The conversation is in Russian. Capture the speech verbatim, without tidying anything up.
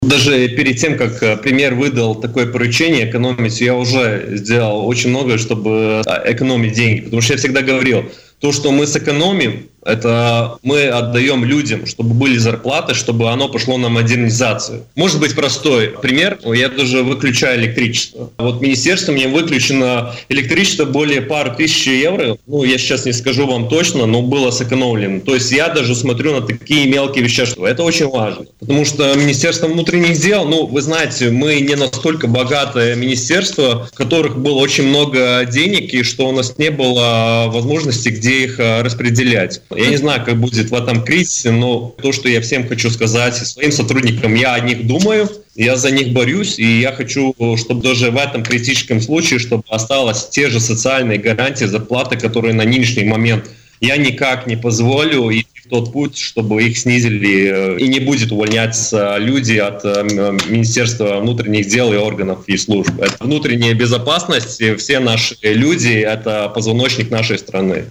Даже перед тем, как премьер выдал такое поручение экономить, я уже сделал очень многое, чтобы экономить деньги. Потому что я всегда говорил, то, что мы сэкономим, это мы отдаем людям, чтобы были зарплаты, чтобы оно пошло на модернизацию. Может быть, простой пример. Я даже выключаю электричество. Вот министерство мне выключено электричество более пары тысяч евро. Ну, я сейчас не скажу вам точно, но было сэкономлено. То есть я даже смотрю на такие мелкие вещи. Это очень важно. Потому что Министерство внутренних дел, ну, вы знаете, мы не настолько богатое министерство, в которых было очень много денег, и что у нас не было возможности, где их распределять. Я не знаю, как будет в этом кризисе, но то, что я всем хочу сказать своим сотрудникам, я о них думаю, я за них борюсь, и я хочу, чтобы даже в этом критическом случае, чтобы осталось те же социальные гарантии, зарплаты, которые на нынешний момент. Я никак не позволю идти в тот путь, чтобы их снизили, и не будет увольняться люди от Министерства внутренних дел и органов и служб. Это внутренняя безопасность, все наши люди – это позвоночник нашей страны.